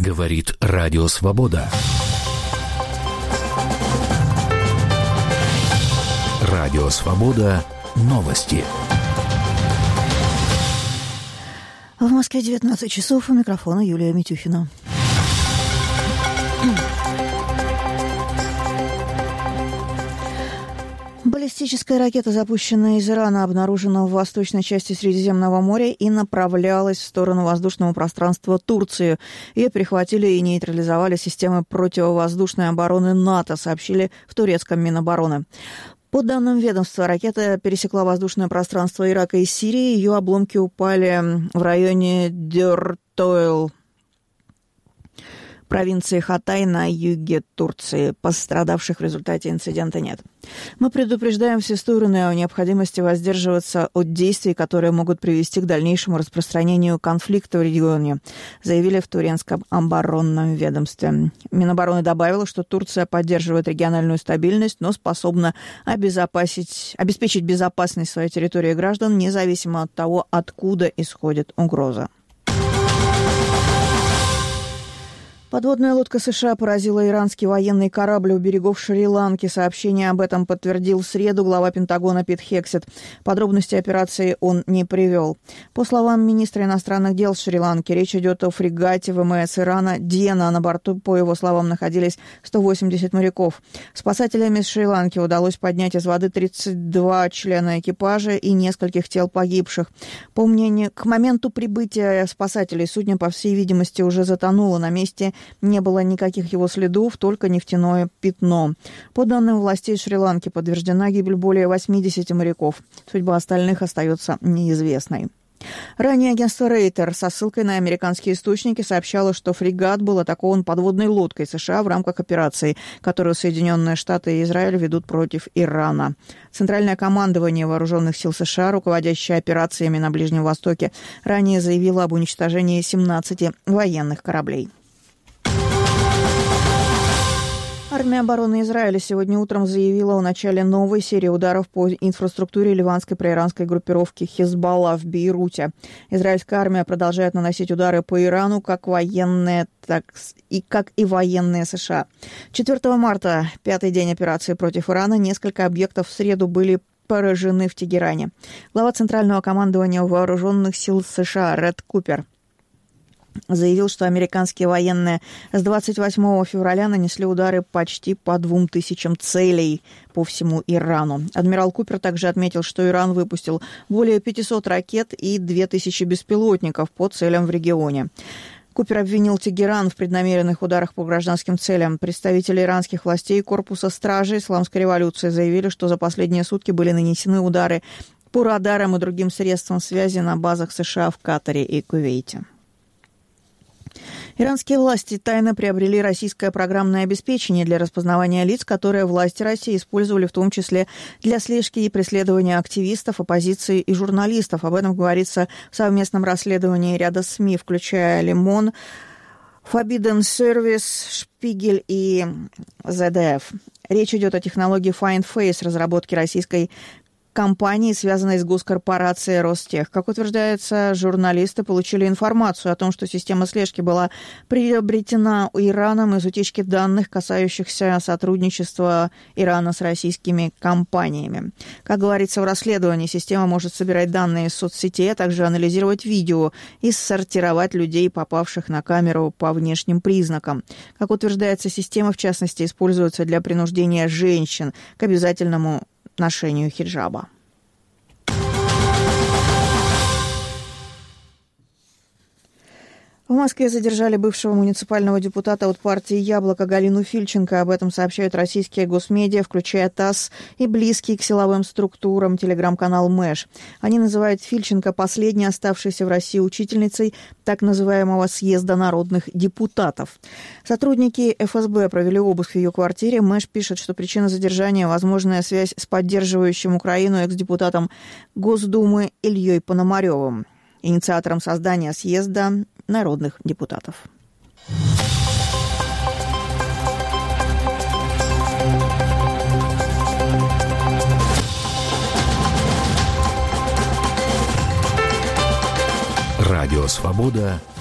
Говорит Радио Свобода. Радио Свобода. Новости. В Москве 19 часов. У микрофона Юлия Митюхина. Баллистическая ракета, запущенная из Ирана, обнаружена в восточной части Средиземного моря и направлялась в сторону воздушного пространства Турции. Ее перехватили и нейтрализовали системы противовоздушной обороны НАТО, сообщили в турецком Минобороны. По данным ведомства, ракета пересекла воздушное пространство Ирака и Сирии. Ее обломки упали в районе Дёртойл, провинции Хатай на юге Турции. Пострадавших в результате инцидента нет. Мы предупреждаем все стороны о необходимости воздерживаться от действий, которые могут привести к дальнейшему распространению конфликта в регионе, заявили в турецком оборонном ведомстве. Минобороны добавило, что Турция поддерживает региональную стабильность, но способна обеспечить безопасность своей территории и граждан, независимо от того, откуда исходит угроза. Подводная лодка США поразила иранский военный корабль у берегов Шри-Ланки. Сообщение об этом подтвердил в среду глава Пентагона Пит Хексет. Подробности операции он не привел. По словам министра иностранных дел Шри-Ланки, речь идет о фрегате ВМС Ирана «Диена». На борту, по его словам, находились 180 моряков. Спасателям из Шри-Ланки удалось поднять из воды 32 члена экипажа и нескольких тел погибших. К моменту прибытия спасателей судно, по всей видимости, уже затонуло. На месте не было никаких его следов, только нефтяное пятно. По данным властей Шри-Ланки, подтверждена гибель более 80 моряков. Судьба остальных остается неизвестной. Ранее агентство Рейтер со ссылкой на американские источники сообщало, что фрегат был атакован подводной лодкой США в рамках операции, которую Соединенные Штаты и Израиль ведут против Ирана. Центральное командование Вооруженных сил США, руководящее операциями на Ближнем Востоке, ранее заявило об уничтожении 17 военных кораблей. Армия обороны Израиля сегодня утром заявила о начале новой серии ударов по инфраструктуре ливанской проиранской группировки «Хизбалла» в Бейруте. Израильская армия продолжает наносить удары по Ирану, как военные США. 4 марта, пятый день операции против Ирана, несколько объектов в среду были поражены в Тегеране. Глава Центрального командования Вооруженных сил США Ред Купер заявил, что американские военные с 28 февраля нанесли удары почти по 2000 целей по всему Ирану. Адмирал Купер также отметил, что Иран выпустил более 500 ракет и 2000 беспилотников по целям в регионе. Купер обвинил Тегеран в преднамеренных ударах по гражданским целям. Представители иранских властей Корпуса стражей Исламской революции заявили, что за последние сутки были нанесены удары по радарам и другим средствам связи на базах США в Катаре и Кувейте. Иранские власти тайно приобрели российское программное обеспечение для распознавания лиц, которое власти России использовали в том числе для слежки и преследования активистов, оппозиции и журналистов. Об этом говорится в совместном расследовании ряда СМИ, включая «Лимон», Forbidden Service, Шпигель и ЗДФ. Речь идет о технологии Find Face, разработке российской компании, связанной с госкорпорацией Ростех. Как утверждается, журналисты получили информацию о том, что система слежки была приобретена Ираном из утечки данных, касающихся сотрудничества Ирана с российскими компаниями. Как говорится в расследовании, система может собирать данные из соцсетей, а также анализировать видео и сортировать людей, попавших на камеру по внешним признакам. Как утверждается, система, в частности, используется для принуждения женщин к обязательному ношению хиджаба. В Москве задержали бывшего муниципального депутата от партии «Яблоко» Галину Фильченко. Об этом сообщают российские госмедиа, включая ТАСС и близкий к силовым структурам телеграм-канал МЭШ. Они называют Фильченко последней оставшейся в России учительницей так называемого съезда народных депутатов. Сотрудники ФСБ провели обыск в ее квартире. МЭШ пишет, что причина задержания – возможная связь с поддерживающим Украину экс-депутатом Госдумы Ильей Пономаревым, инициатором создания съезда народных депутатов. Радио «Свобода».